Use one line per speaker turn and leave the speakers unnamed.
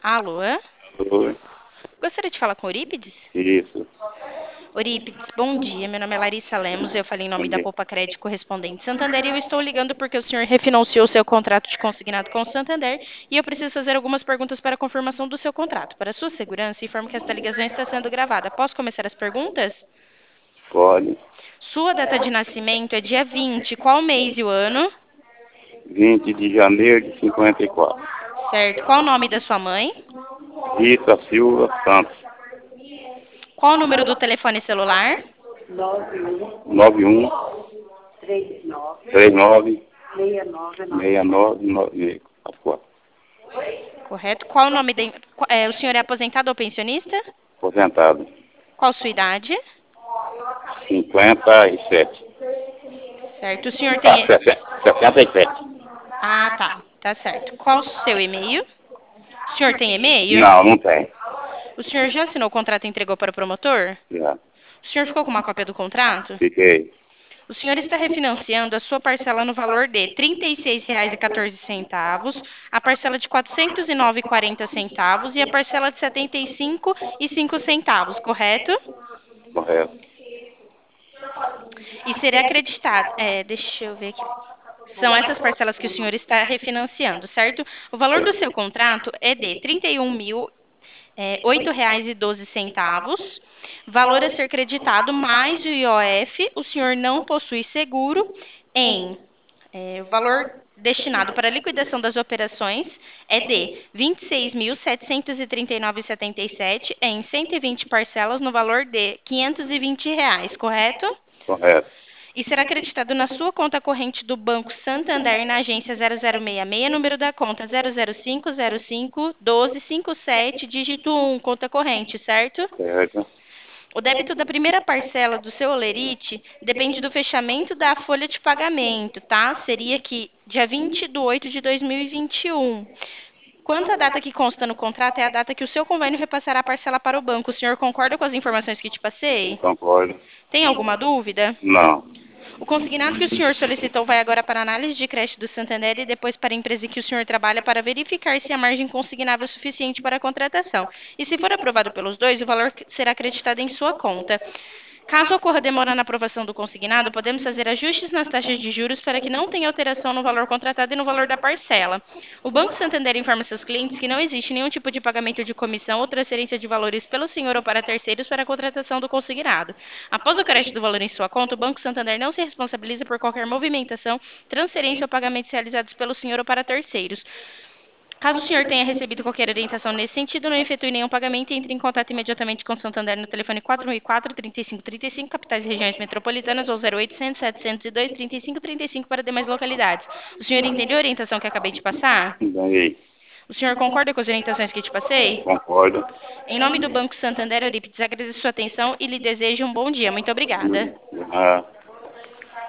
Alô?
Oi,
Gostaria de falar com Eurípides?
isso.
Eurípides, bom dia. Meu nome é Larissa Lemos, eu falei em nome da
Onde?
Poupa Crédito Correspondente Santander e eu estou ligando porque o senhor refinanciou seu contrato de consignado com o Santander e eu preciso fazer algumas perguntas para a confirmação do seu contrato. Para sua segurança, informo que esta ligação está sendo gravada. Posso começar as perguntas?
Pode.
Sua data de nascimento é dia 20. Qual mês e o ano?
20 de janeiro de 54.
Certo. Qual o nome da sua mãe?
Rita Silva Santos.
Qual o número do telefone celular?
91 39 69 94.
Correto. Qual o nome da... o senhor é aposentado ou pensionista?
Aposentado.
Qual sua idade?
57.
Certo. O senhor
Ah,
tem...
67.
Ah, tá. Tá certo. Qual o seu e-mail? O senhor tem e-mail?
Não, não tem.
O senhor já assinou o contrato e entregou para o promotor?
Já.
O senhor ficou com uma cópia do contrato?
Fiquei.
O senhor está refinanciando a sua parcela no valor de R$ 36,14, a parcela de R$ 409,40 e a parcela de R$ 75,05, correto?
Correto.
E será acreditado. Deixa eu ver aqui. São essas parcelas que o senhor está refinanciando, certo? O valor do seu contrato é de R$ 31.008,12. Valor a ser creditado mais o IOF. O senhor não possui seguro em o valor destinado para a liquidação das operações é de R$ 26.739,77 em 120 parcelas no valor de R$ 520, correto?
Correto.
E será acreditado na sua conta corrente do Banco Santander na agência 0066, número da conta 005051257, dígito 1, conta corrente, certo?
Certo.
O débito da primeira parcela do seu holerite depende do fechamento da folha de pagamento, tá? Seria que dia 20 de 8 de 2021. Quanto à data que consta no contrato, é a data que o seu convênio repassará a parcela para o banco. O senhor concorda com as informações que te passei?
Concordo.
Tem alguma dúvida?
Não.
O consignado que o senhor solicitou vai agora para a análise de crédito do Santander e depois para a empresa que o senhor trabalha para verificar se a margem consignável é suficiente para a contratação. E se for aprovado pelos dois, o valor será acreditado em sua conta. Caso ocorra demora na aprovação do consignado, podemos fazer ajustes nas taxas de juros para que não tenha alteração no valor contratado e no valor da parcela. O Banco Santander informa seus clientes que não existe nenhum tipo de pagamento de comissão ou transferência de valores pelo senhor ou para terceiros para a contratação do consignado. Após o crédito do valor em sua conta, o Banco Santander não se responsabiliza por qualquer movimentação, transferência ou pagamentos realizados pelo senhor ou para terceiros. Caso o senhor tenha recebido qualquer orientação nesse sentido, não efetue nenhum pagamento e entre em contato imediatamente com o Santander no telefone 4004-3535, capitais e regiões metropolitanas, ou 0800 702 3535 para demais localidades. O senhor entendeu a orientação que acabei de passar?
Ganhei.
O senhor concorda com as orientações que te passei?
Concordo.
Em nome do Banco Santander, Eurípides, agradeço sua atenção e lhe desejo um bom dia. Muito obrigada.
Ah.